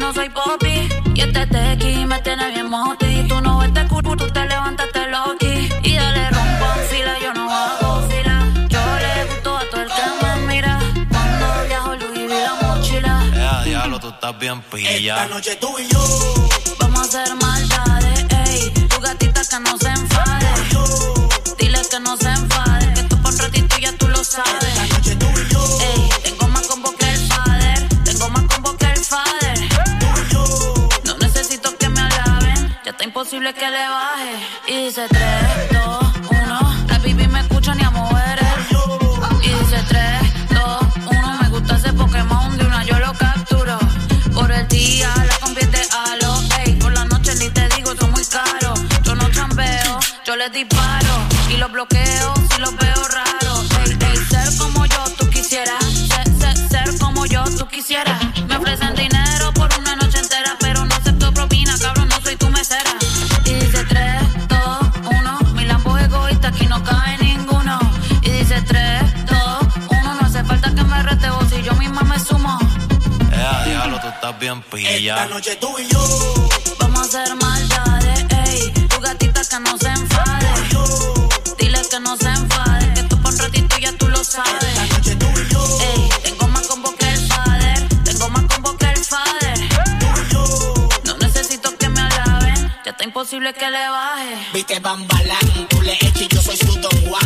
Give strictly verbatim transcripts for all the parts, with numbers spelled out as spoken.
no soy popi. Y este tequi me tiene bien moti. Tú no ves te culo, tú te levantaste loqui. Y dale rompo en fila, yo no hago fila. Yo le gusto a todo el que me mira. Cuando viajo Louis V la mochila. Eh, diablo, tú estás bien pilla. Esta noche tú y yo vamos a hacer maldades, ey. Tu gatita que no se enfade. Dile que no se enfade. Que tú por un ratito ya tú lo sabes. Esta noche tú y yo ey. Tengo más combo que el fader. Tengo más combo que el fader. Tú y yo no necesito que me alaben. Ya está imposible que le baje. Y dice tres, dos, uno. La baby me escucha ni a mover el. Y dice tres, dos, uno. Me gusta ese Pokémon de una yo lo capturo. Por el día la convierte a lo, ey. Por la noche ni te digo, son muy caros. Yo no chambeo, yo les disparo. Y los bloqueo si los veo raros. Ey, ey, ser como yo tú quisieras. Ser, ser, ser como yo tú quisieras. Me ofrecen dinero por una noche entera, pero no acepto propina, cabrón, no soy tu mesera. Y dice tres, dos, uno. Mi Lambo es egoísta, aquí no cae ninguno. Y dice tres, dos, uno. No hace falta que me rete vos, si yo misma me sumo. Eh, diablo, tú estás bien pilla. esta noche tú y yo vamos a hacer maldades, ey. Tu gatita que no se enfade. Dile que no se enfade. Que tú por un ratito ya tú lo sabes. esta noche tú y yo ey. Tengo más combo que el fader. Tengo más combo que el fader. tú y yo no necesito que me alaben. Ya está imposible que le baje. viste Bambalán, tú le eches y yo soy su Don Juan.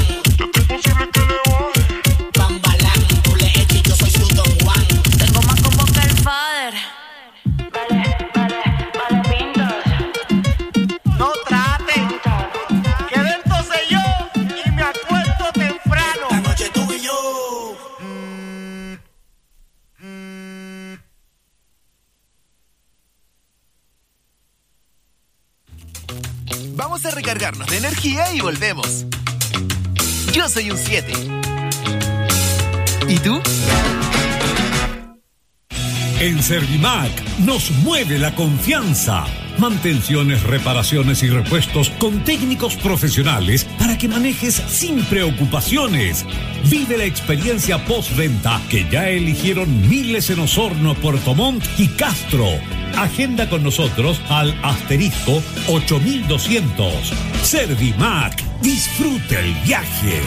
Bambalán, tú le eches y yo soy su Don Juan. Tengo más combo que el fader. Vale, vale, vale, pintos. No traten, que lento soy yo y me acuesto temprano. Esta noche tú y yo Vamos a recargarnos de energía y volvemos. Yo soy un siete. ¿Y tú? En Servimac nos mueve la confianza. Mantenciones, reparaciones y repuestos con técnicos profesionales para que manejes sin preocupaciones. Vive la experiencia postventa que ya eligieron miles en Osorno, Puerto Montt y Castro. Agenda con nosotros al asterisco ocho mil doscientos. Servimac, disfrute el viaje.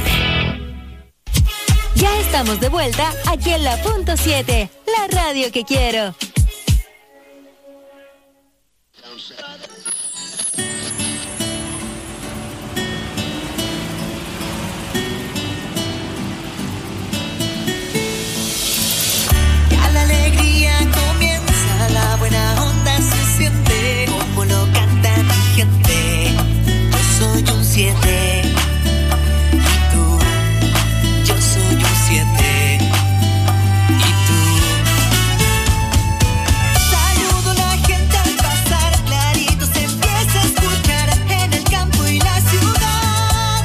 Ya estamos de vuelta aquí en la punto siete, la radio que quiero. Ya la alegría comienza, la buena onda se siente, como lo canta mi gente. Yo soy un siete. Saludo a la gente al pasar, clarito se empieza a escuchar en el campo y la ciudad.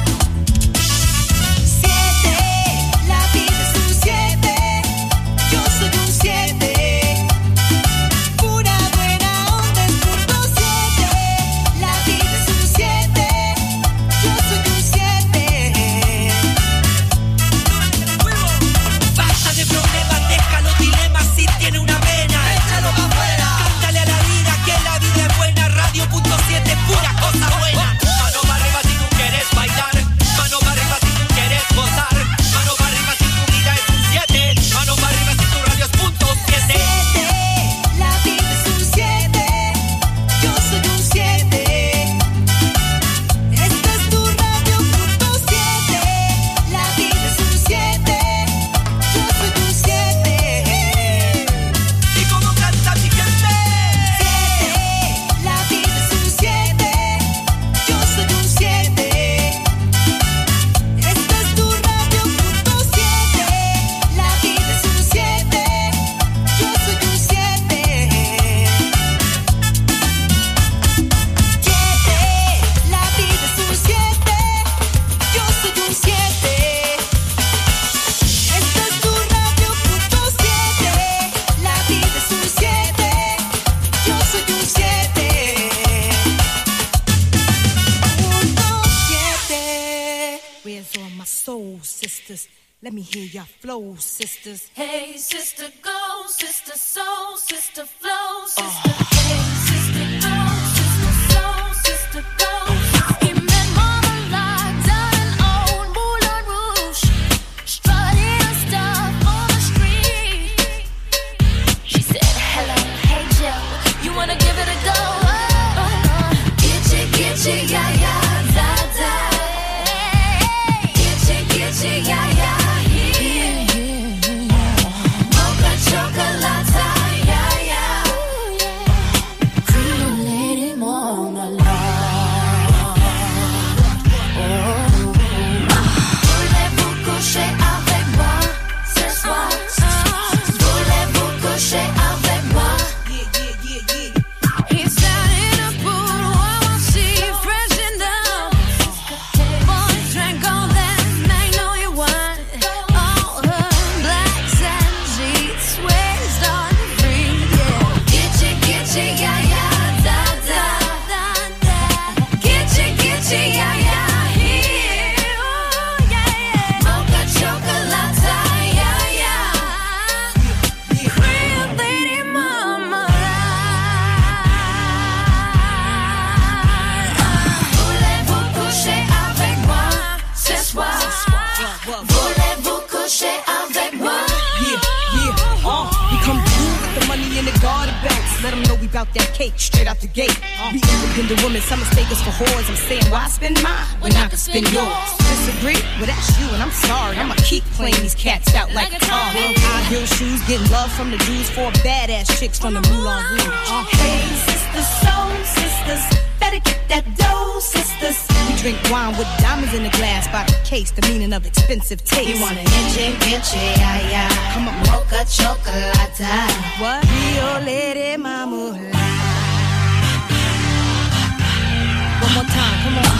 Siete, la vida es un siete, yo soy un siete. Pura buena onda es punto siete, la vida es un siete, yo soy un siete. Basta de problemas, deja los dilemas, si tiene una vena, échalo pa' afuera. Cántale a la vida que la vida es buena, radio punto siete, pura cosa buena. Mano para arriba si tú quieres bailar, mano para arriba si tú quieres gozar, mano para arriba si tu vida es un siete, mano para arriba si tu radio es punto siete. Siete, la vida es un siete, yo soy un siete. Esta es tu radio punto siete, la vida es un siete, yo soy un siete. ¿Y cómo canta mi gente? Siete, la vida es un siete, yo soy un siete. Esta es tu radio punto siete, la vida es un siete, yo soy un siete. Siete, la vida es un siete, yo soy un siete. Esta es tu radio punto siete, la vida es un siete, yo soy un siete. Punto siete. Where's all my soul sisters? Let me hear your flow, sisters. Hey, sister, go, sister, soul, sister, flow, sister. Gitchy, yeah, yeah, da, da. Gitchy, gitchy, yeah, yeah, yeah. Mocha chocolate, yeah, yeah. Cream lady marmalade. Voulez-vous coucher avec moi ce soir? Voulez-vous coucher avec moi? He's down in a pool, oh, I see freshened up. Boys drank all that magnolia wine. All her blacks and sheets, waist on free, yeah. Gitchy, gitchy, yeah, yeah, da, da, da, da. Gitchy, gitchy, yeah, yeah, here, oh, yeah, yeah. Mocha chocolate, yeah, yeah. Cream lady marmalade. Voulez-vous coucher avec moi ce soir? Voulez-vous coucher avec moi? Yeah, yeah, uh, we come through with the money in the garden belts. Let them know we bout that cake straight out the gate. We independent women, some mistake us for whores. I'm saying, why spend mine when I can spend yours? Disagree? Well, that's you, and I'm sorry. I'ma keep playing these cats out like a car. High heel shoes, getting love from the dudes, four badass chicks from the Moulin Rouge. Uh, Hey, sisters, soul sisters, better get that dough, sisters. we drink wine with diamonds in the glass by the case, the meaning of expensive taste. You want a gitchy, gitchy, yeah, yeah. Come on, Mocha chocolate. what? Rio Lady Mama. One more time, come on.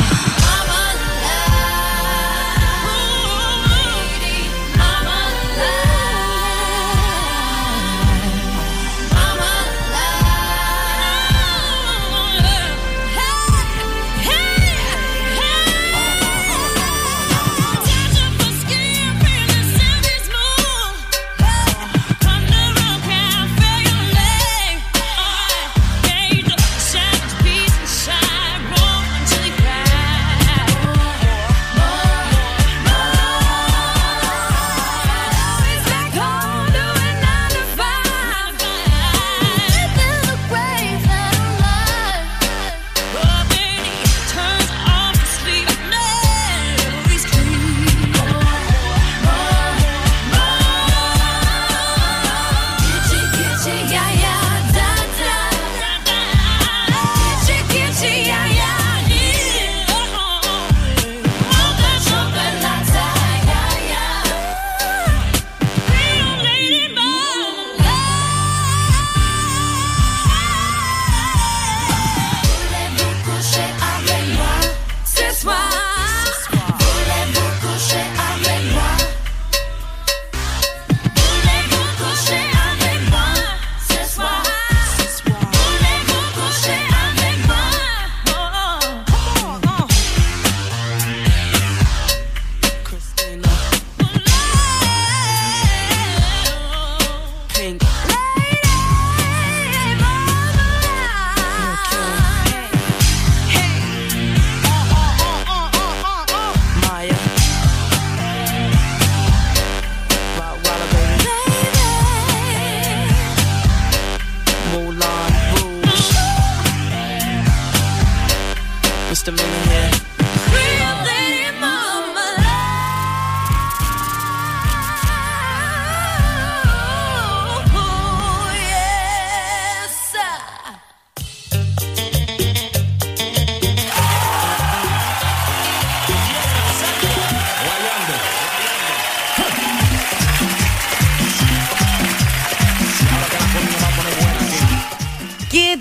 ¿Qué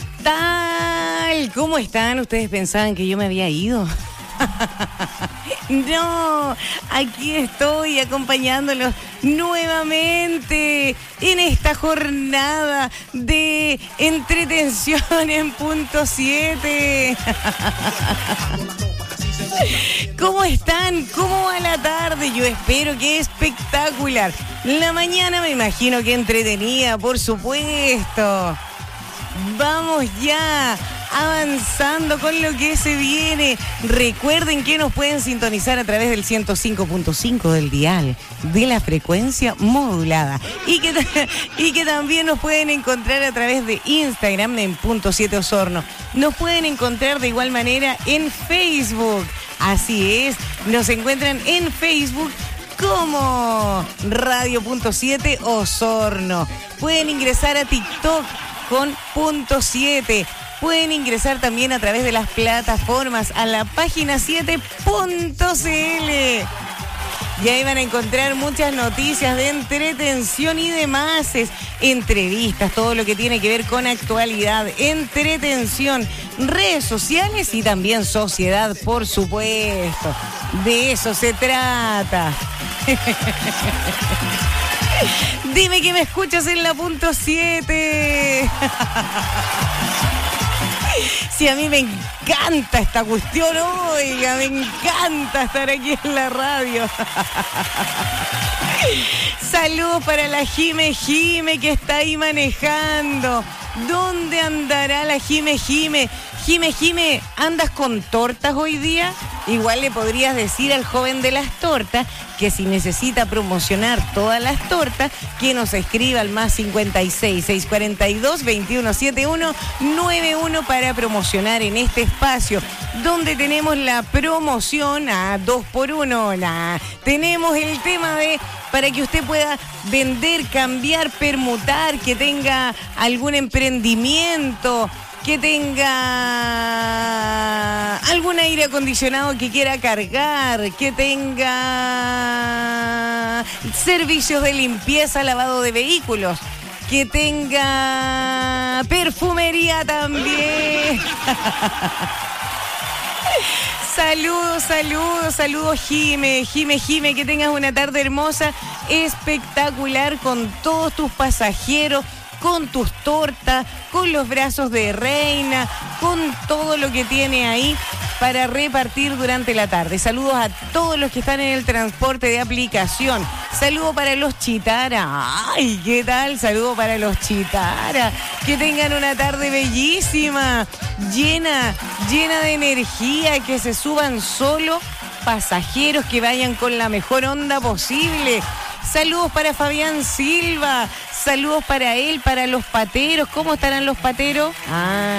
tal? ¿Cómo están? ¿Ustedes pensaban que yo me había ido? No, aquí estoy acompañándolos nuevamente en esta jornada de entretención en punto siete. ¿Cómo están? ¿Cómo va la tarde? Yo espero que espectacular. La mañana me imagino que entretenida, por supuesto. Vamos ya avanzando con lo que se viene. Recuerden que nos pueden sintonizar a través del ciento cinco punto cinco del dial de la frecuencia modulada y que, y que también nos pueden encontrar a través de Instagram en punto siete Osorno. Nos pueden encontrar de igual manera en Facebook. Así es, nos encuentran en Facebook como Radio punto siete Osorno. Pueden ingresar a TikTok con punto siete. Pueden ingresar también a través de las plataformas a la página siete punto c l. Y ahí van a encontrar muchas noticias de entretención y demás, entrevistas, todo lo que tiene que ver con actualidad, entretención, redes sociales y también sociedad, por supuesto. De eso se trata. Dime que me escuchas en la punto siete. Sí, a mí me encanta esta cuestión, oiga, me encanta estar aquí en la radio. Saludos para la Jime Jime que está ahí manejando. ¿Dónde andará la Jime Jime? Jime Jime, ¿andas con tortas hoy día? Igual le podrías decir al joven de las tortas que si necesita promocionar todas las tortas, que nos escriba al más cincuenta y seis, seiscientos cuarenta y dos, veintiuno setenta y uno noventa y uno para promocionar en este espacio, donde tenemos la promoción a dos por uno. Nah, tenemos el tema de para que usted pueda vender, cambiar, permutar, que tenga algún emprendimiento, que tenga algún aire acondicionado que quiera cargar, que tenga servicios de limpieza, lavado de vehículos, que tenga perfumería también. Saludos, saludos, saludos, Jime, Jime, Jime, que tengas una tarde hermosa, espectacular con todos tus pasajeros, con tus tortas, con los brazos de reina, con todo lo que tiene ahí para repartir durante la tarde. Saludos a todos los que están en el transporte de aplicación. Saludo para los Chitara. ¡Ay, qué tal! Saludo para los Chitara. Que tengan una tarde bellísima, llena, llena de energía, que se suban solo pasajeros que vayan con la mejor onda posible. Saludos para Fabián Silva, saludos para él, para los pateros. ¿Cómo estarán los pateros? Ah.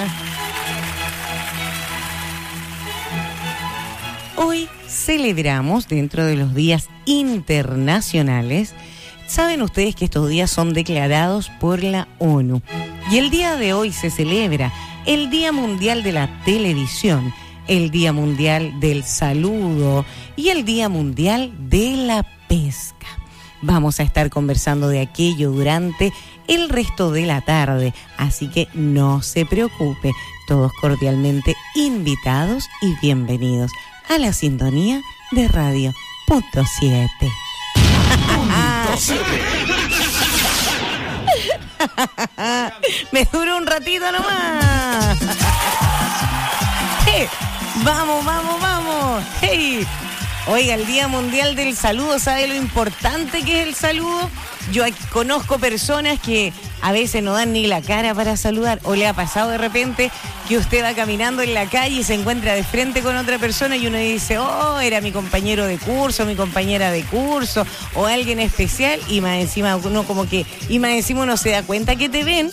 Hoy celebramos, dentro de los días internacionales, saben ustedes que estos días son declarados por la ONU. Y el día de hoy se celebra el Día Mundial de la Televisión, el Día Mundial del Saludo y el Día Mundial de la Pesca. Vamos a estar conversando de aquello durante el resto de la tarde, así que no se preocupe, todos cordialmente invitados y bienvenidos a la sintonía de Radio punto siete. Me duró un ratito nomás. Hey, vamos, vamos, vamos. Hey. Oiga, el Día Mundial del Saludo, ¿sabe lo importante que es el saludo? Yo aquí conozco personas que a veces no dan ni la cara para saludar, o le ha pasado de repente que usted va caminando en la calle y se encuentra de frente con otra persona y uno dice, oh, era mi compañero de curso, mi compañera de curso, o alguien especial, y más encima uno como que, y más encima uno se da cuenta que te ven.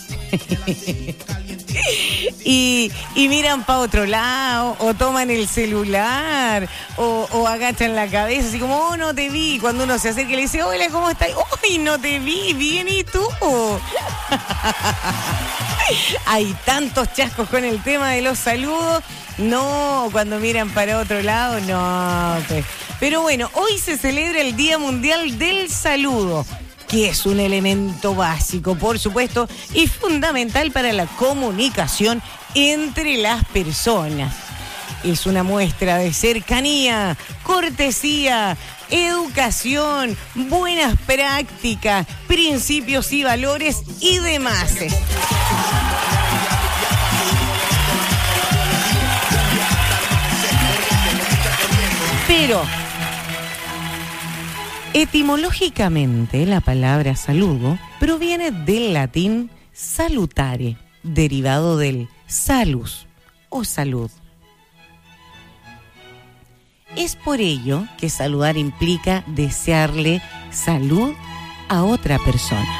Y, y miran para otro lado, o toman el celular, o, o agachan la cabeza, así como, oh, no te vi. Y cuando uno se acerca y le dice, hola, ¿cómo estás? ¡Uy, no te vi! Bien, ¿y tú? Hay tantos chascos con el tema de los saludos. No, cuando miran para otro lado, no. Pues. Pero bueno, hoy se celebra el Día Mundial del Saludo, que es un elemento básico, por supuesto, y fundamental para la comunicación entre las personas. Es una muestra de cercanía, cortesía, educación, buenas prácticas, principios y valores y demás. Pero etimológicamente, la palabra saludo proviene del latín salutare, derivado del salus, o salud. Es por ello que saludar implica desearle salud a otra persona.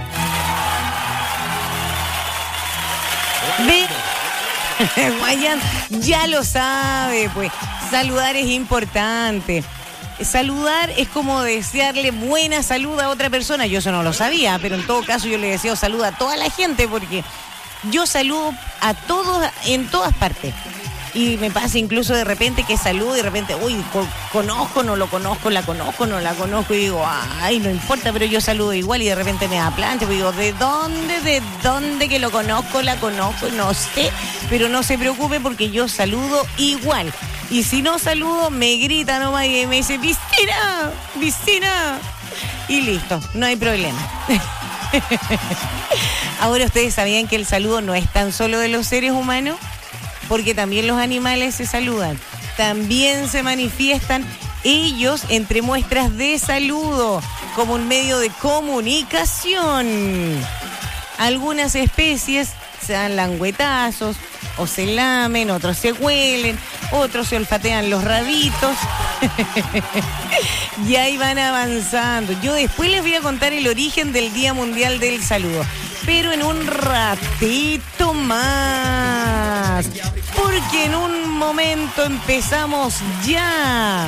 ¿Ve? Guayán ya lo sabe, pues. Saludar es importante. Saludar es como desearle buena salud a otra persona. Yo eso no lo sabía, pero en todo caso yo le deseo salud a toda la gente porque yo saludo a todos en todas partes. Y me pasa incluso de repente que saludo y de repente, uy, co- conozco, no lo conozco, la conozco, no la conozco. Y digo, ay, no importa, pero yo saludo igual y de repente me da plancha. Y digo, ¿de dónde, de dónde que lo conozco, la conozco? No sé, pero no se preocupe porque yo saludo igual. Y si no saludo, me grita nomás y me dice, ¡Vicina! ¡Vicina! Y listo, no hay problema. Ahora, ¿ustedes sabían que el saludo no es tan solo de los seres humanos? Porque también los animales se saludan. También se manifiestan ellos entre muestras de saludo, como un medio de comunicación. Algunas especies se dan langüetazos, o se lamen, otros se huelen, otros se olfatean los rabitos. Y ahí van avanzando. Yo después les voy a contar el origen del Día Mundial del Saludo, pero en un ratito más, porque en un momento empezamos ya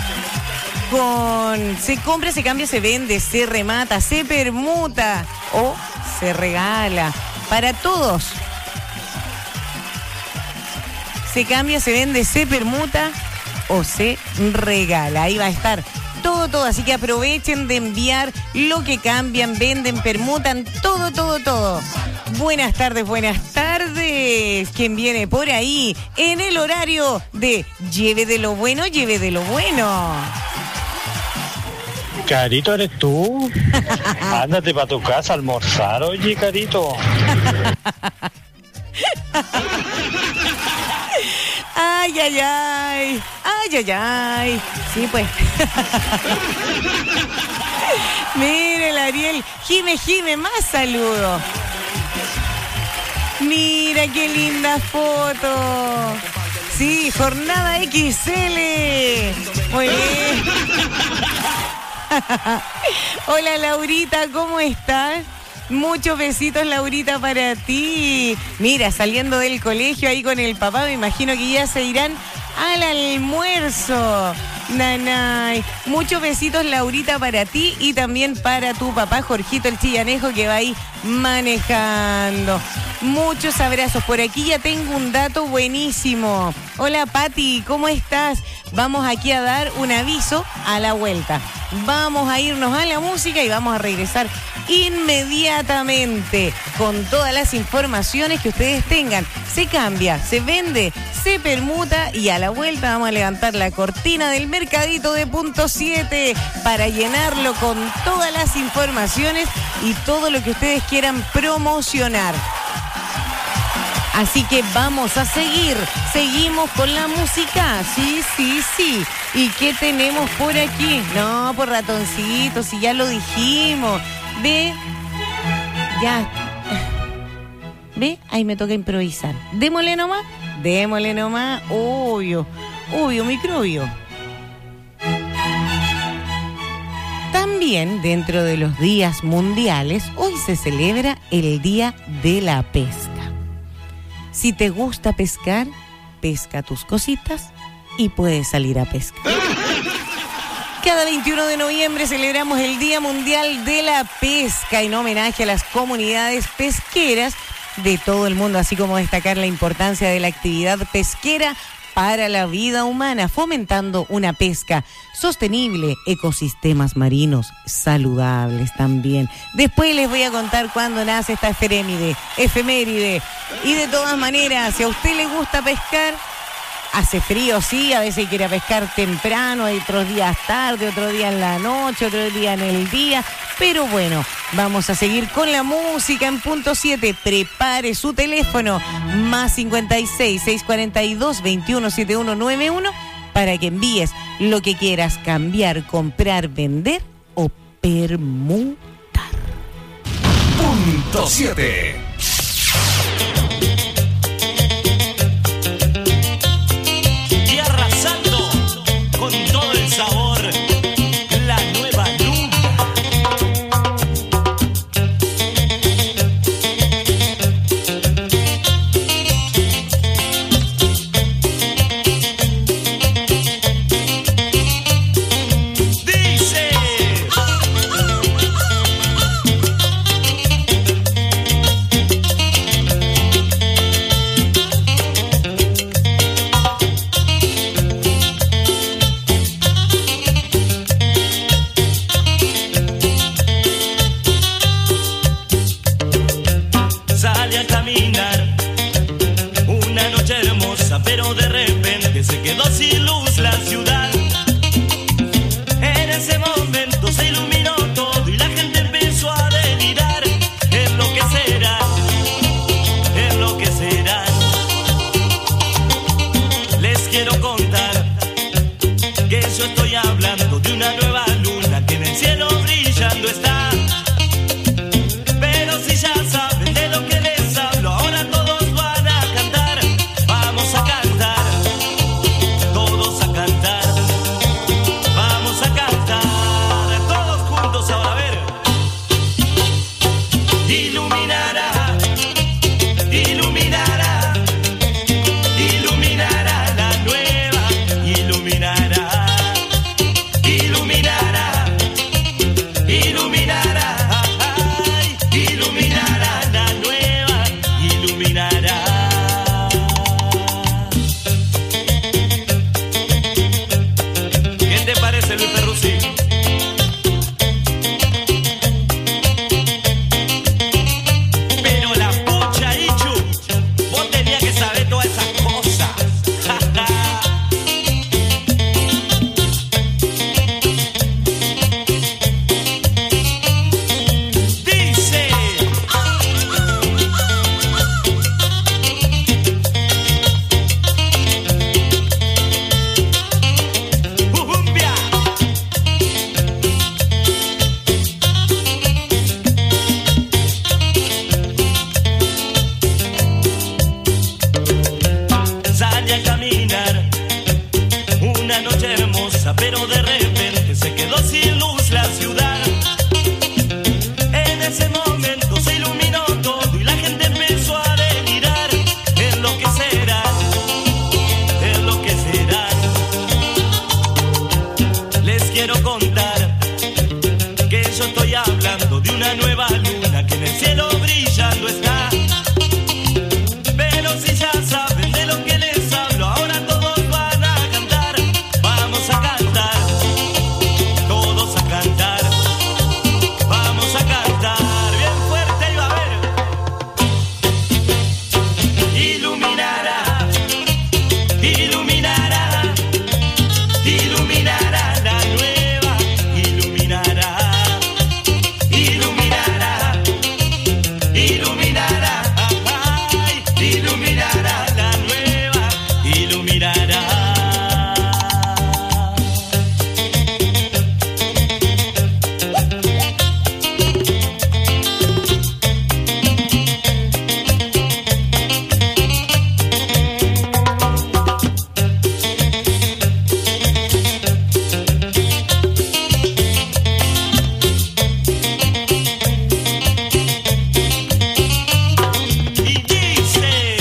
con se compra, se cambia, se vende, se remata, se permuta o se regala para todos. Se cambia, se vende, se permuta o se regala. Ahí va a estar todo, todo. Así que aprovechen de enviar lo que cambian, venden, permutan, todo, todo, todo. Buenas tardes, buenas tardes. ¿Quién viene por ahí? En el horario de lleve de lo bueno, lleve de lo bueno. Carito, ¿eres tú? Ándate para tu casa a almorzar, oye, Carito. Ay, ay, ay. Ay, ay, ay. Sí, pues. Mire, el Ariel. Jime, Jime, más saludo. Mira qué linda foto. Sí, jornada equis ele. Muy bien. Hola, Laurita, ¿cómo estás? Muchos besitos, Laurita, para ti. Mira, saliendo del colegio ahí con el papá, me imagino que ya se irán al almuerzo. Nanay. Muchos besitos, Laurita, para ti y también para tu papá, Jorgito el Chillanejo, que va ahí manejando. Muchos abrazos. Por aquí ya tengo un dato buenísimo. Hola, Pati, ¿cómo estás? Vamos aquí a dar un aviso a la vuelta. Vamos a irnos a la música y vamos a regresar inmediatamente con todas las informaciones que ustedes tengan. Se cambia, se vende, se permuta y a la vuelta vamos a levantar la cortina del mercadito de punto siete para llenarlo con todas las informaciones y todo lo que ustedes quieran promocionar. Así que vamos a seguir, seguimos con la música, sí, sí, sí. ¿Y qué tenemos por aquí? No, por ratoncitos, si ya lo dijimos. Ve, ya, ve, ahí me toca improvisar. Démosle nomás, démosle nomás, obvio, obvio, microbio. También dentro de los días mundiales, hoy se celebra el Día de la Pesca. Si te gusta pescar, pesca tus cositas y puedes salir a pescar. Cada veintiuno de noviembre celebramos el Día Mundial de la Pesca en homenaje a las comunidades pesqueras de todo el mundo, así como destacar la importancia de la actividad pesquera para la vida humana, fomentando una pesca sostenible, ecosistemas marinos saludables también. Después les voy a contar cuándo nace esta efeméride, efeméride. Y de todas maneras, si a usted le gusta pescar, hace frío, sí, a veces quiere pescar temprano, hay otros días tarde, otro día en la noche, otro día en el día. Pero bueno, vamos a seguir con la música en punto siete. Prepare su teléfono, más cincuenta y seis, seiscientos cuarenta y dos, veintiuno setenta y uno noventa y uno, para que envíes lo que quieras cambiar, comprar, vender o permutar. Punto siete. pero de repente se quedó sin luz la ciudad. En ese momento se iluminó todo y la gente empezó a delirar. Es lo que será, es lo que será. Les quiero contar que yo estoy hablando de una nueva luna que en el cielo brillando está. Pero si ya saben de lo que les hablo, ahora todos van a cantar. Vamos a cantar, todos a cantar. Vamos a cantar, todos juntos ahora, a ver. Iluminará, iluminará, iluminará la nueva, iluminará. Iluminará, iluminará, ay, iluminará la nueva, iluminará. ¿Qué te parece, Luis Perruzzi? Pero la pucha, Ichu, vos tenías que saber todas esas cosas. Dice Ujumbia. Salí a caminar una noche hermosa, pero de repente se quedó sin luz la ciudad. En ese momento se iluminó todo y la gente empezó a delirar. Es lo que será, es lo que será. Les quiero contar que yo estoy hablando de una nueva luna que en el cielo brillando está. Pero si ya saben de lo que les hablo, ahora todos van a cantar. Vamos a cantar, todos a cantar. Vamos a cantar, bien fuerte y va a ver. Iluminará, iluminará, iluminará la nueva, iluminará, iluminará, iluminará, ay, iluminará la nueva, iluminará. Y dice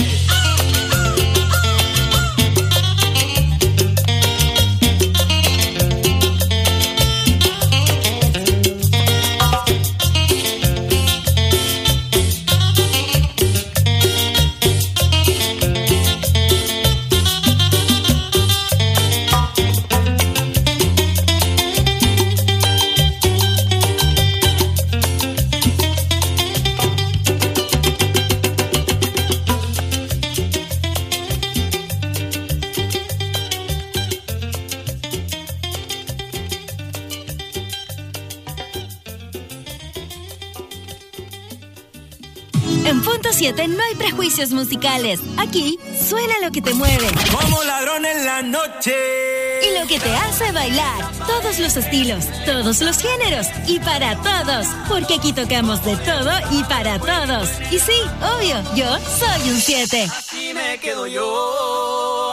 En Punto siete no hay prejuicios musicales. Aquí suena lo que te mueve. Como ladrón en la noche. Y lo que te hace bailar. Todos los estilos, todos los géneros y para todos. Porque aquí tocamos de todo y para todos. Y sí, obvio, yo soy un siete. Así me quedo yo.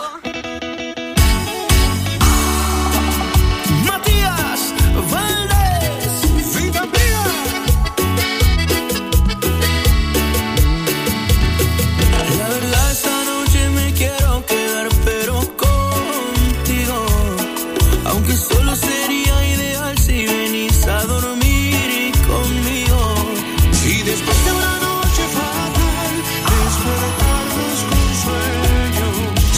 Matías Valdés, Vida Mía. La verdad esta noche me quiero quedar, pero contigo. Aunque solo sería ideal si venís a dormir conmigo. Y después de una noche fatal, después de darnos con sueño,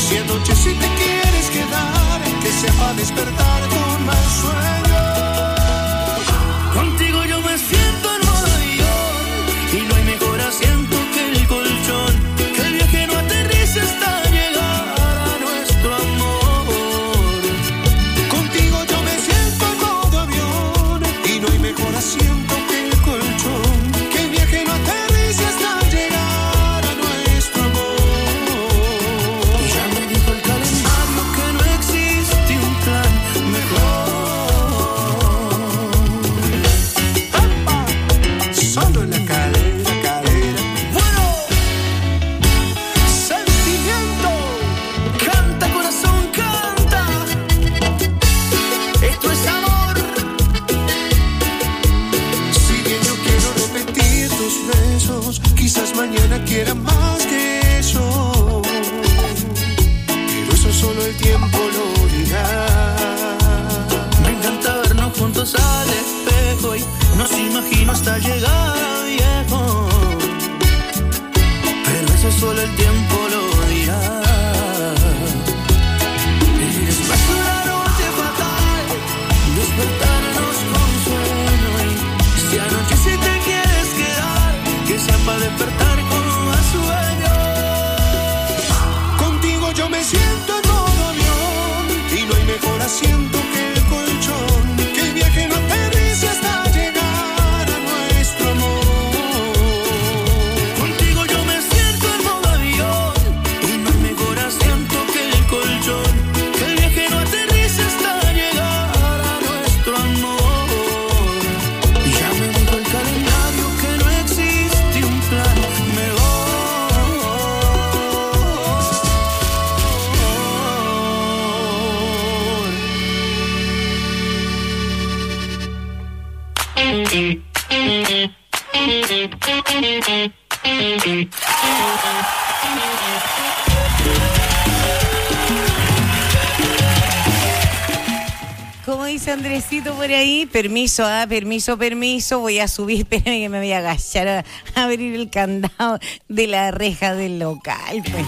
dice Andresito por ahí. Permiso, ah, permiso, permiso. Voy a subir, espérame que me voy a agachar a, a abrir el candado de la reja del local, pues.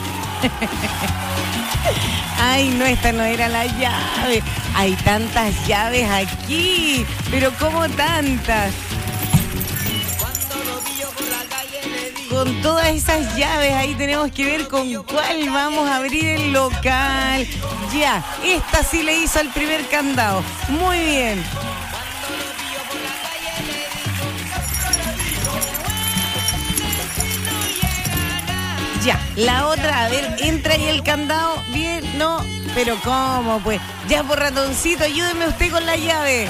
Ay, no, esta no era la llave. Hay tantas llaves aquí, pero ¿cómo tantas? Con todas esas llaves ahí tenemos que ver con cuál vamos a abrir el local. Ya, esta sí le hizo al primer candado. Muy bien. Ya, la otra, a ver, entra ahí el candado. Bien, no, pero ¿cómo? Pues, ya por ratoncito, ayúdeme usted con la llave.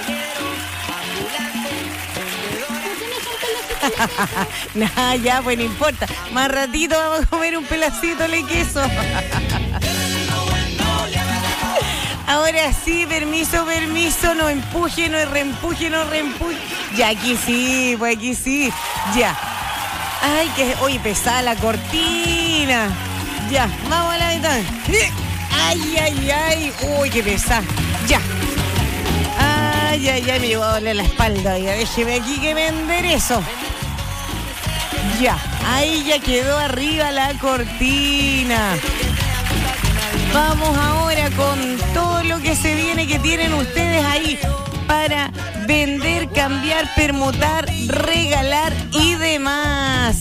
Nah, ya, pues no importa. Más ratito vamos a comer un pedacito de queso. Ahora sí, permiso, permiso. No empuje, no reempuje, no reempuje. Ya, aquí sí, pues aquí sí. Ya. Ay, que, oye, pesada la cortina. Ya, vamos a la mitad. Ay, ay, ay. Uy, qué pesada. Ya. Ay, ay, ay, me llevó a doler la espalda. Ya, déjeme aquí que me enderezo. Ya, ahí ya quedó arriba la cortina. Vamos ahora con todo lo que se viene que tienen ustedes ahí para vender, cambiar, permutar, regalar y demás.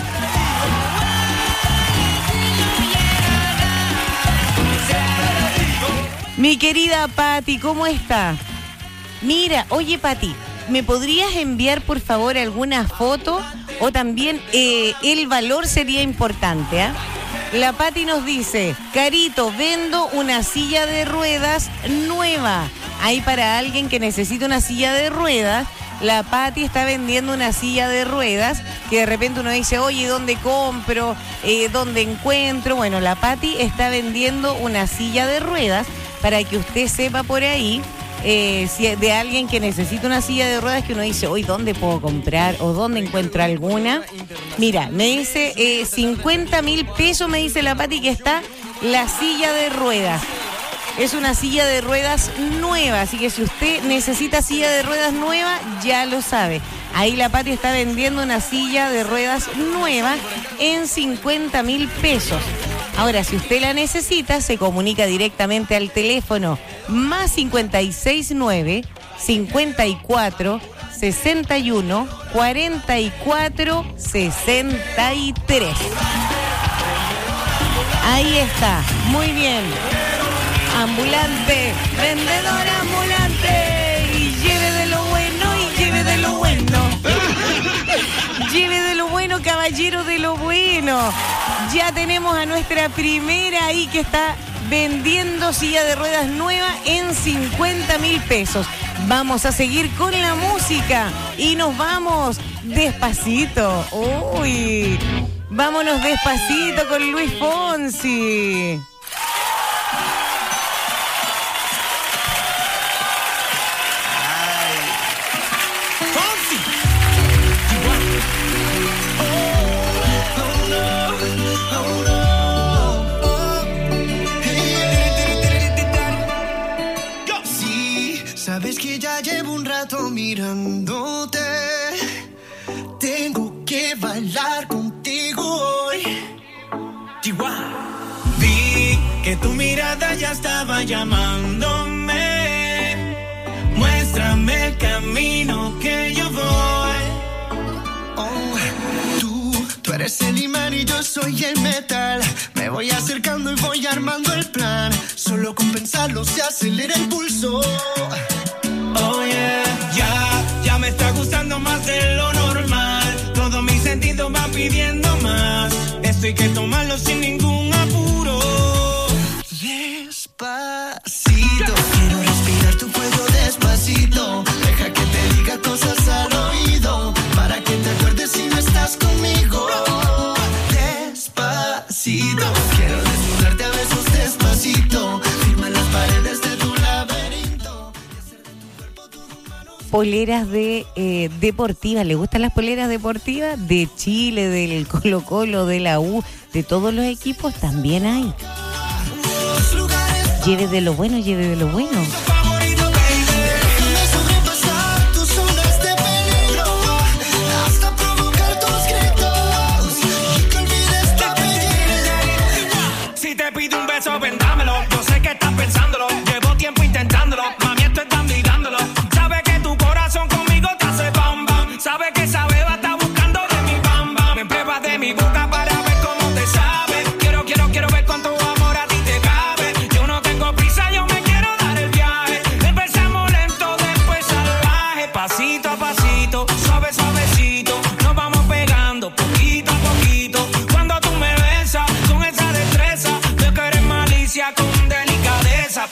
Mi querida Pati, ¿cómo está? Mira, oye Pati, ¿me podrías enviar por favor alguna foto? O también eh, el valor sería importante, ¿eh? La Pati nos dice, Carito, vendo una silla de ruedas nueva. Ahí para alguien que necesita una silla de ruedas, la Pati está vendiendo una silla de ruedas que de repente uno dice, oye, ¿dónde compro? Eh, ¿Dónde encuentro? Bueno, la Pati está vendiendo una silla de ruedas para que usted sepa por ahí. Eh, si de alguien que necesita una silla de ruedas que uno dice, hoy ¿dónde puedo comprar? ¿O dónde encuentro alguna? Mira, me dice eh, cincuenta mil pesos, me dice la Pati que está la silla de ruedas. Es una silla de ruedas nueva, así que si usted necesita silla de ruedas nueva, ya lo sabe. Ahí la Pati está vendiendo una silla de ruedas nueva en cincuenta mil pesos. Ahora, si usted la necesita, se comunica directamente al teléfono más cincuenta y seis nueve, cincuenta y cuatro, sesenta y uno, cuarenta y cuatro, sesenta y tres. Ahí está, muy bien. Ambulante, vendedor ambulante. Y lleve de lo bueno y lleve de lo bueno. Lleve de lo bueno, caballero de lo bueno. Ya tenemos a nuestra primera ahí que está vendiendo silla de ruedas nueva en cincuenta mil pesos. Vamos a seguir con la música y nos vamos despacito. Uy, vámonos despacito con Luis Fonsi. Sabes que ya llevo un rato mirándote. Tengo que bailar contigo hoy. Chihuahua. Vi que tu mirada ya estaba llamándome. Muéstrame el camino que yo voy. Oh, tú, tú eres el imán y yo soy el metal. Me voy acercando y voy armando el plan. Solo con pensarlo se acelera el pulso. Oh yeah, ya, ya me está gustando más de lo normal. Todos mis sentidos van pidiendo más. Esto hay que tomarlo sin ningún apuro. Despacito, quiero respirar tu cuello despacito. Deja que te diga cosas al oído, para que te acuerdes si no estás conmigo. Despacito, quiero desnudarte a besos despacito. Firma las paredes de tu laberinto. Poleras de eh, deportivas, ¿le gustan las poleras deportivas? De Chile, del Colo Colo, de la U, de todos los equipos también hay. Lleve de lo bueno, lleve de lo bueno.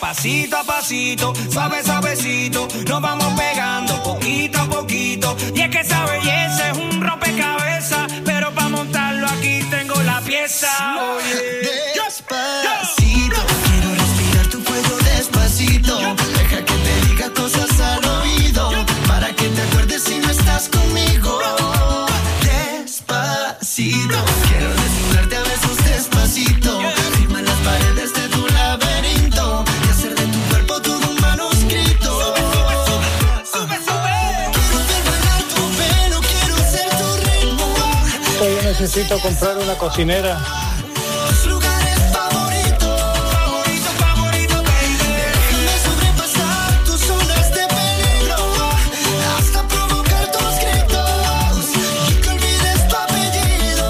pasito a pasito, suave suavecito, nos vamos pegando poquito a poquito. Y es que esa belleza es un rompecabezas, pero para montarlo aquí tengo la pieza. Oye, despacito, quiero respirar tu cuello despacito. Deja que te diga cosas al oído, para que te acuerdes si no estás conmigo. Despacito, quiero desnudarte a besos despacito. Firma las paredes de tu laberinto y hacer de tu cuerpo todo un manuscrito. Sube, sube, sube. Quiero ver bailar tu pelo, quiero ser tu ritmo. Yo necesito comprar una cocinera. Tus lugares favoritos, favorito, favorito, baby. Déjame sobrepasar tus zonas de peligro, hasta provocar tus gritos y que olvides tu apellido.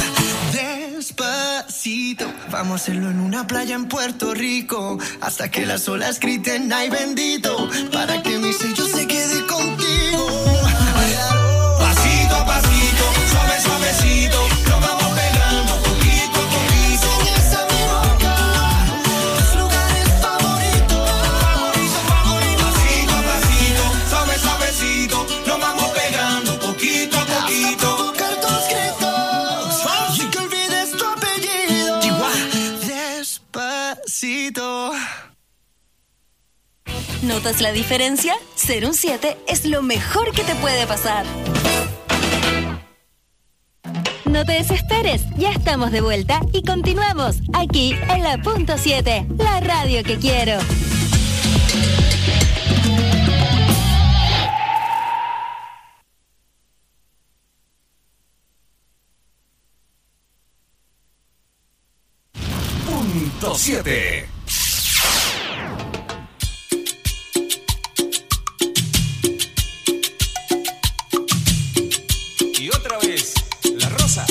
Despacito, vamos a hacerlo en una playa en Puerto Rico, hasta que las olas griten ay bendito, para que mi sello se quede contigo. Pasito a pasito, suave suavecito, nos vamos pegando poquito a poquito. Enseñas a mi boca tus lugares favoritos, favorito, favorito. Pasito a pasito, suave suavecito, nos vamos pegando poquito a poquito. Hasta provocar tus gritos y que olvides tu apellido. Despacito. ¿Notas la diferencia? Ser un siete es lo mejor que te puede pasar. No te desesperes, ya estamos de vuelta y continuamos aquí en la punto siete, la radio que quiero. Punto siete. Y otra vez, la rosa.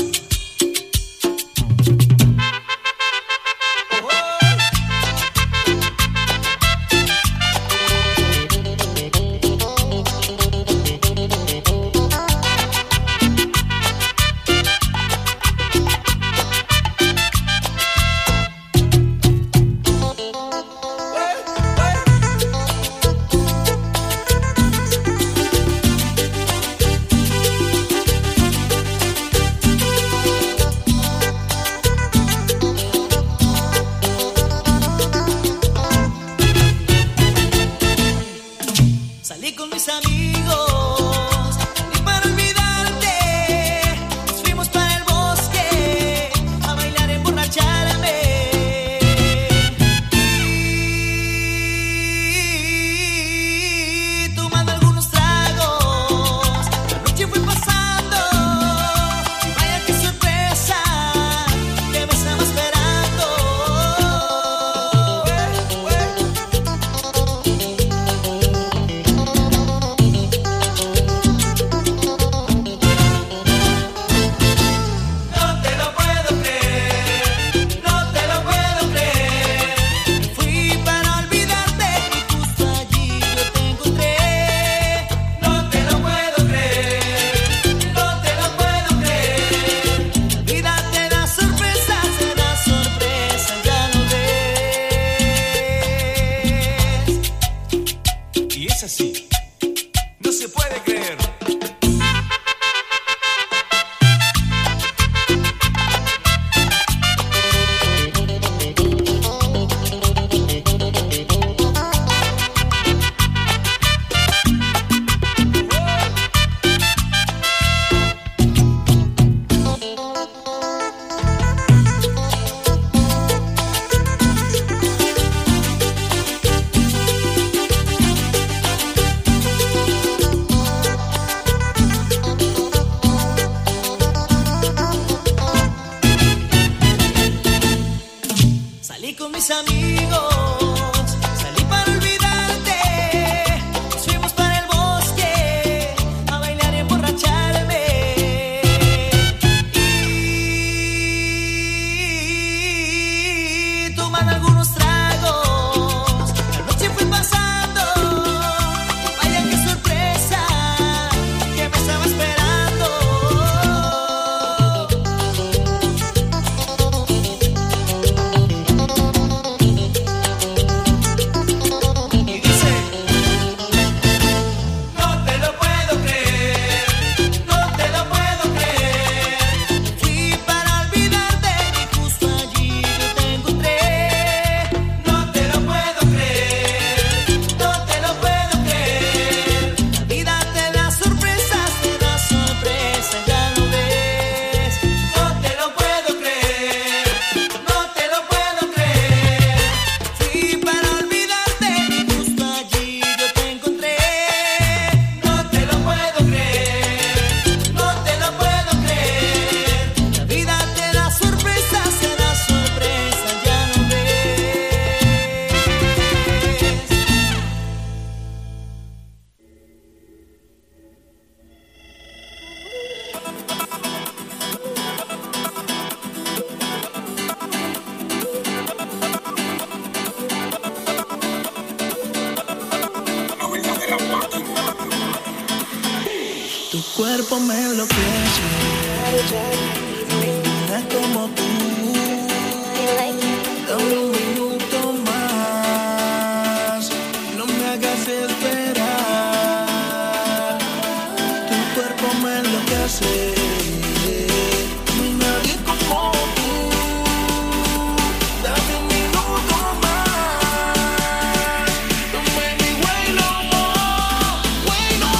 Salí con mis amigos, salí para olvidarte. Nos fuimos para el bosque a bailar, emborracharme. Y tomando algunos tragos, la noche fue pasando. Y vaya qué sorpresa, que me estaba esperando. No te lo puedo creer, no te lo puedo creer. Fui para olvidarte y justo allí yo te encontré. No te lo puedo creer, no te lo puedo creer. La vida te da sorpresas, te da sorpresas, ya lo ves. Y es así, no se puede creer. Salí con mis amigos, salí para olvidarte. Nos fuimos para el bosque a bailar y emborracharme. Y tomando algunos tragos, la noche fue pasando. Vaya qué sorpresa, que me estaba esperando. cuerpo me enloquece. Ninguna es como tú. Dame un minuto más. No me hagas esperar. Tu cuerpo me enloquece. No hay nadie como tú. Dame un minuto más. Don't make me wait no more. Wait no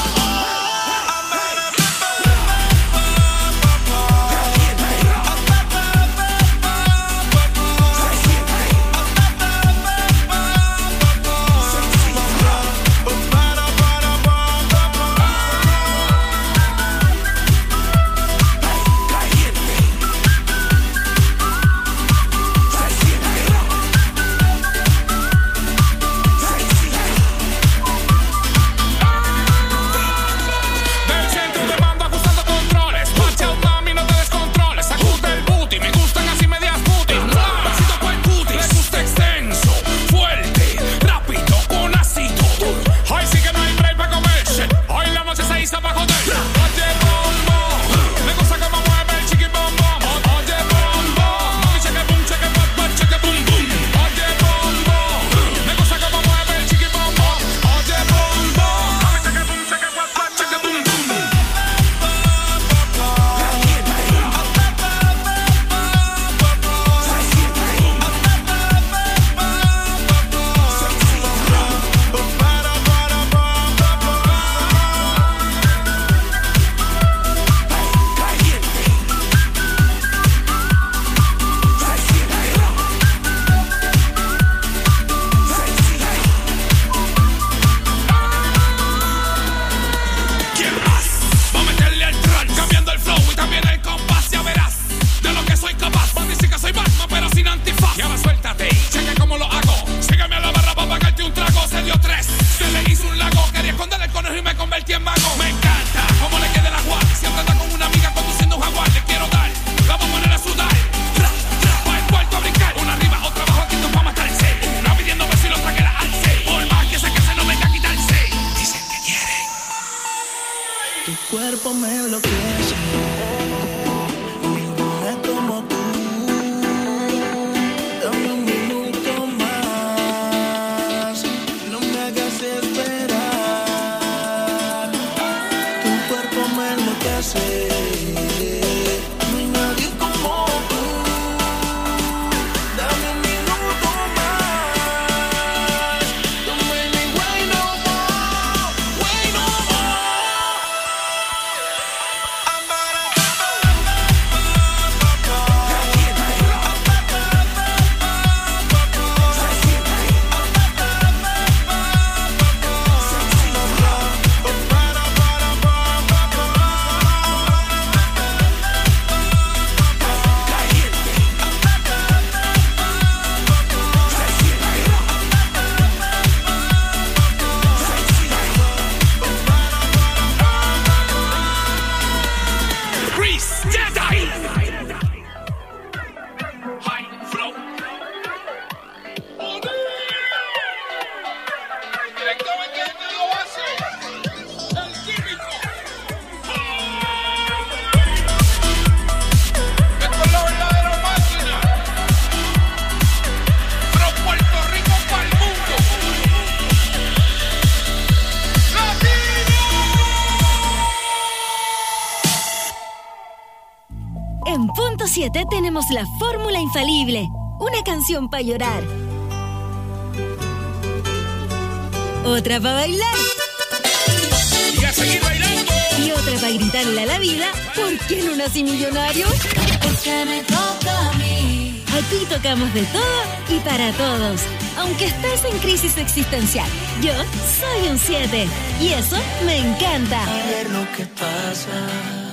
En Punto siete tenemos la fórmula infalible. Una canción para llorar. Otra para bailar. Y a seguir bailando. Y otra para gritarle a la vida, ¿por qué no nací millonario? Porque me toca a mí. Aquí tocamos de todo y para todos. Aunque estés en crisis existencial, yo soy un siete. Y eso me encanta. A ver lo que pasa.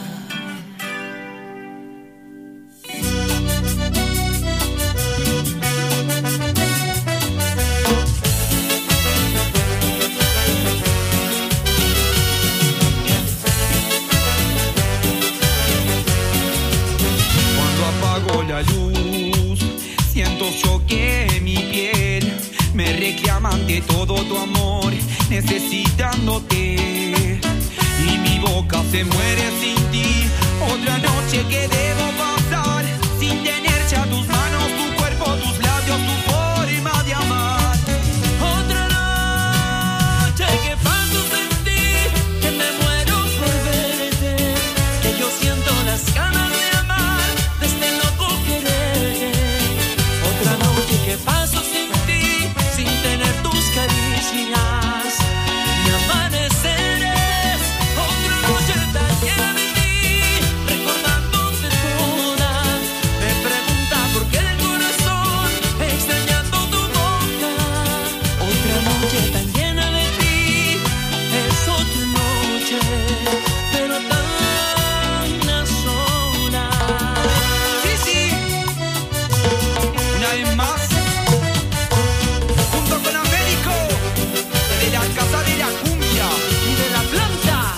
La luz, siento choque mi piel, me reclaman de todo tu amor, necesitándote, y mi boca se muere sin ti. Otra noche que debo pasar sin tenerte a tus manos, tu cuerpo, tus labios, tu forma de amar. Otra noche que paso sin ti, que me muero por verte, que yo siento las ganas de amar, de este loco querer. Otra noche que paso sin ti, sin tener tus caricias y amaneceres. Otra noche tan llena de ti, recordándote toda. Me pregunta por qué el corazón, extrañando tu boca. Otra noche tan llena de ti, es otra noche, pero tan a solas. Sí, sí, una vez más, junto con Américo, de la Casa de la Cumbia y de la Planta.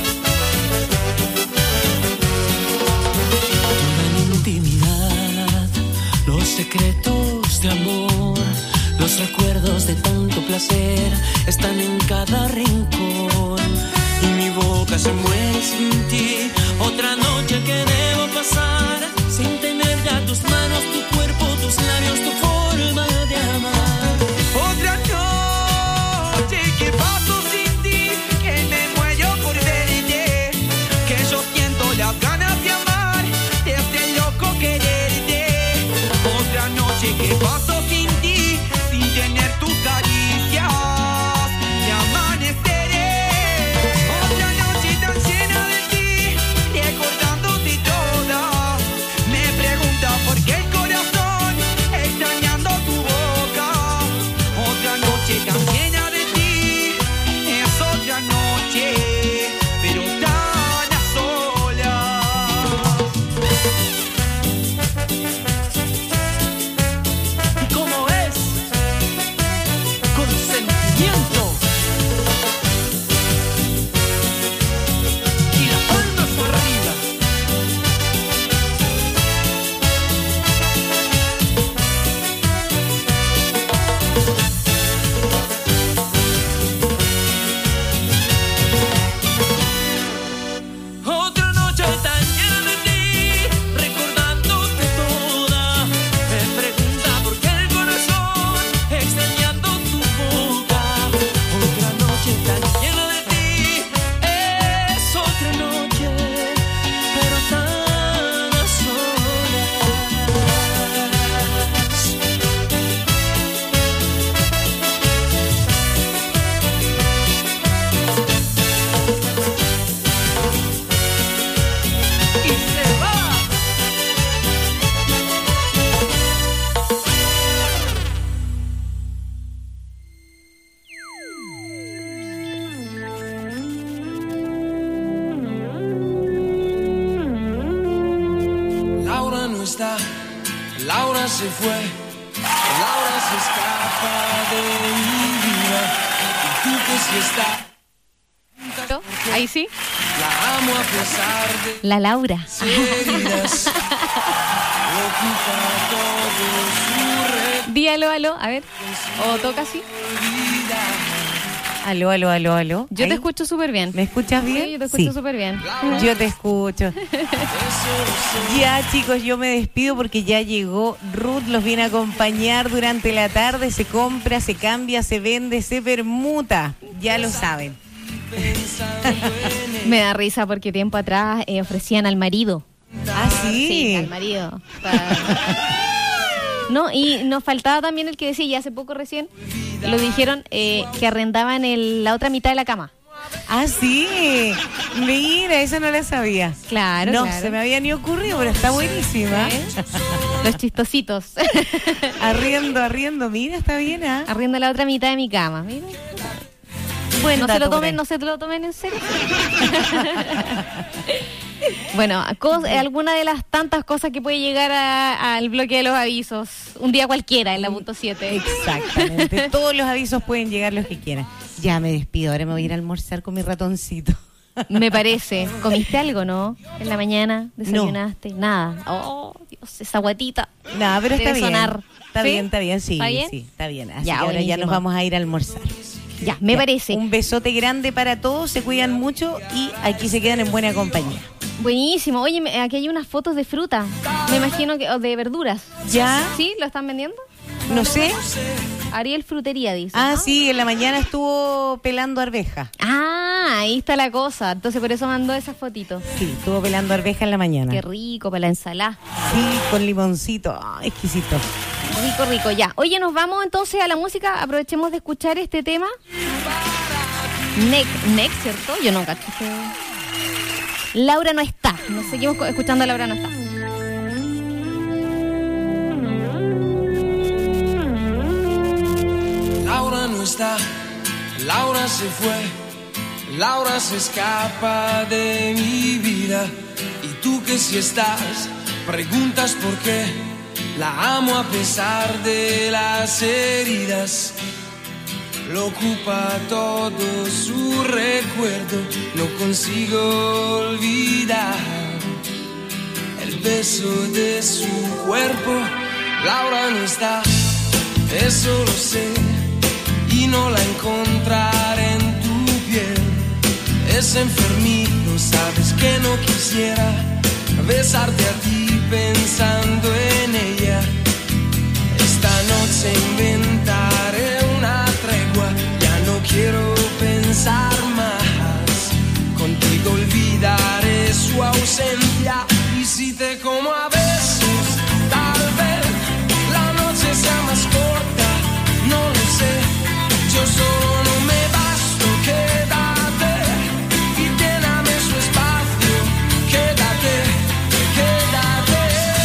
Toda la intimidad, los secretos de amor, los recuerdos de tanto placer están en cada rincón. Y mi boca se muere sin ti. Otra noche que debo pasar sin tener ya tus manos, tu cuerpo, tus labios, tu forma de amar. Otra noche que paso sin ti, que me muero por verte, que yo siento las ganas de amar, de este loco quererte. Otra noche que paso sin ti, sin tener tus caricias y amaneceres. Otra noche tan llena de ti, recordándote toda. Me pregunta por qué el corazón, extrañando tu boca. Otra noche tan llena de ti, es otra noche, pero tan a solas. ¿Y cómo es? Con sentimiento. Y la palma por arriba. Otra noche tan llena de ti, recordándote toda. Me pregunta por qué el corazón, extrañando tu boca. Otra noche tan llena de ti, es otra noche, pero tan a solas. Y se va. Laura no está, Laura se fue, Laura se escapa de mi vida. Y tú que sí estás, Ahí sí. la amo a pesar de La Laura. sus heridas. Lo quita todo su re- Di aló, aló, a ver. O toca así. Aló, aló, aló, aló. Yo Ahí. te escucho súper bien. ¿Me escuchas bien? Sí, yo te escucho Sí. súper bien. Yo te escucho. Ya, chicos, yo me despido porque ya llegó Ruth, los viene a acompañar durante la tarde, se compra, se cambia, se vende, se permuta, ya lo saben. Me da risa porque tiempo atrás eh, ofrecían al marido. Ah, sí. Sí, al marido. Pa- No, y nos faltaba también el que decía, ya hace poco recién, lo dijeron, eh, que arrendaban el, la otra mitad de la cama. Ah, sí. Mira, esa no la sabía. Claro, No, claro. se me había ni ocurrido, pero está buenísima. Los chistositos. Arriendo, arriendo, mira, está bien, ¿ah? Arriendo la otra mitad de mi cama, mira. Buen no se dato lo por tomen, ahí. no se lo tomen en serio. Bueno, cos- eh, alguna de las tantas cosas que puede llegar a- al bloque de los avisos, un día cualquiera en la punto siete. Exactamente. Todos los avisos pueden llegar los que quieran. Ya me despido, ahora me voy a ir a almorzar con mi ratoncito. Me parece. ¿Comiste algo, no? En la mañana, desayunaste, nada. Oh, Dios, esa guatita. Nada, pero está Debe bien. sonar. Está ¿Sí? bien, está bien, sí. ¿Está bien? Sí, está bien. Así Ya, que ahora ya buenísimo. nos vamos a ir a almorzar. Ya, me Ya, parece. Un besote grande para todos, se cuidan mucho y aquí se quedan en buena compañía. Buenísimo. Oye, me- aquí hay unas fotos de fruta. Me imagino que o de verduras. ¿Ya? ¿Sí? ¿Lo están vendiendo? No sé. Ariel Frutería dice. Ah, sí, en la mañana estuvo pelando arveja. Ah, ahí está la cosa. Entonces por eso mandó esas fotitos. Sí, estuvo pelando arveja en la mañana. Qué rico para la ensalada. Sí, con limoncito. Ah, exquisito. Rico, rico, ya. Oye, nos vamos entonces a la música. Aprovechemos de escuchar este tema. Neck, Neck, ¿cierto? Yo no cacho. Laura no está. Nos seguimos co- escuchando a Laura no está. Laura no está, Laura se fue, Laura se escapa de mi vida. Y tú que si estás, preguntas por qué. La amo a pesar de las heridas. Lo ocupa todo su recuerdo. No consigo olvidar el beso de su cuerpo. Laura no está, eso lo sé. Y no la encontraré en tu piel. Es enfermito, sabes que no quisiera besarte a ti pensando en ella. Esta noche inventaré una tregua. Ya no quiero pensar más. Contigo olvidaré su ausencia. Y si te como a besos, tal vez la noche sea más corta. No lo sé, yo solo no me basto. Quédate y lléname su espacio. Quédate, quédate.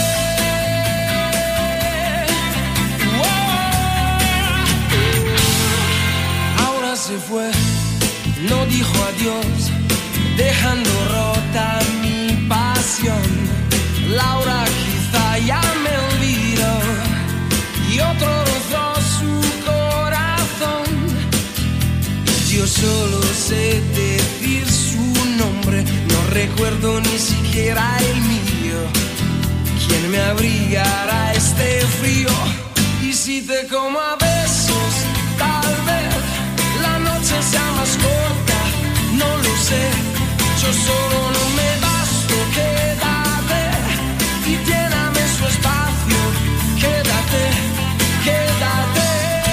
Oh. Ahora se fue, no dijo adiós, dejando rota mi pasión. Laura quizá ya me olvidó y otro rozó su corazón. Yo solo sé decir su nombre, no recuerdo ni siquiera el mío. ¿Quién me abrigará este frío? Y si te como a besos, tal vez la noche sea más corta. No lo sé, yo solo no me basto. Quédate y lléname su espacio. Quédate, quédate.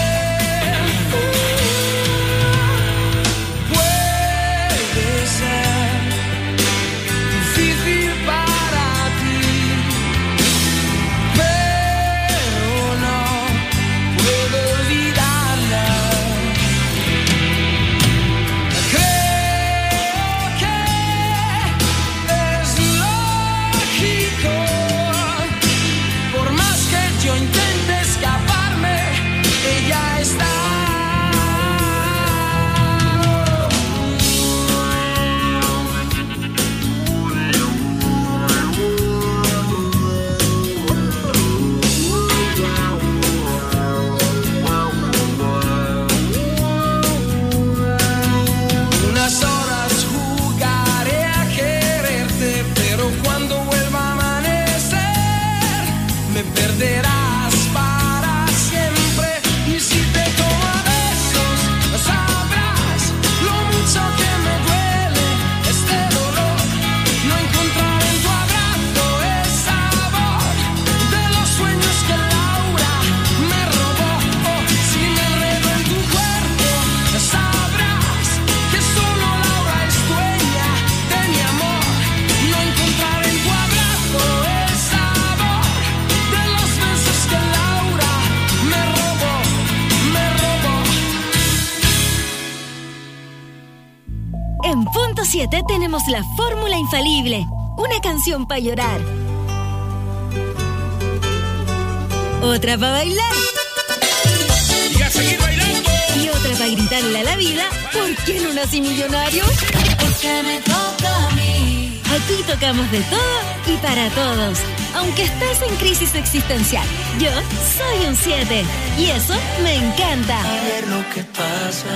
Puede ser difícil para ti, pero no puedo olvidarla. Creo que es lógico, por más que yo intente escaparme, ella está. Unas horas jugaré a quererte, pero cuando vuelva a amanecer me perderás para siempre. Y si te tomo a besos, sabrás lo mucho que me duele este dolor. No encontrar en tu abrazo el sabor de los sueños que Laura me robó. Oh, si me enredo en tu cuerpo, sabrás que solo Laura es dueña de mi amor. No encontrar en tu abrazo el sabor de los besos que Laura me robó, me robó. En Punto siete tenemos la fórmula infalible. Una canción para llorar. Otra para bailar. Y a seguir bailando. Y otra para gritarle a la vida, ¿por qué no nací millonario? Porque me toca a mí. Aquí tocamos de todo y para todos. Aunque estés en crisis existencial, yo soy un siete. Y eso me encanta. A ver lo que pasa.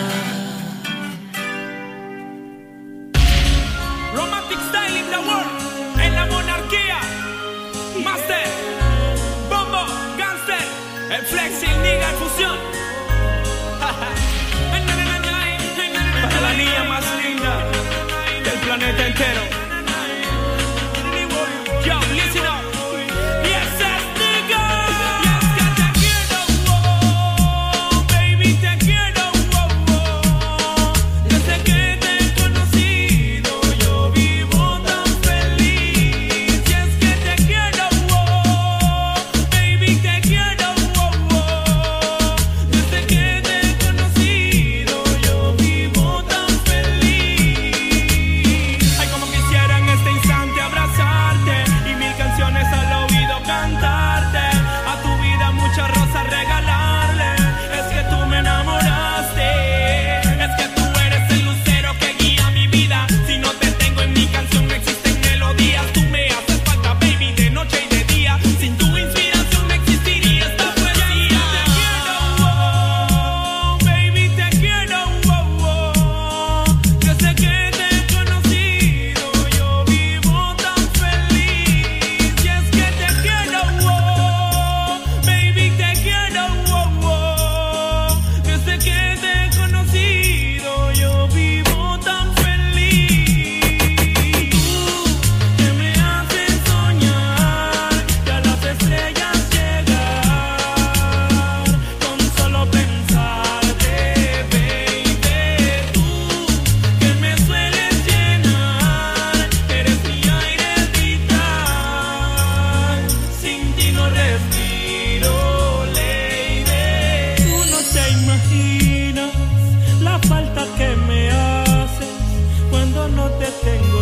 Romantic Style in the World, en la monarquía. Master, Bombo, Gangster, el Flexing, Nigga, en fusión. imaginas la falta que me haces cuando no te tengo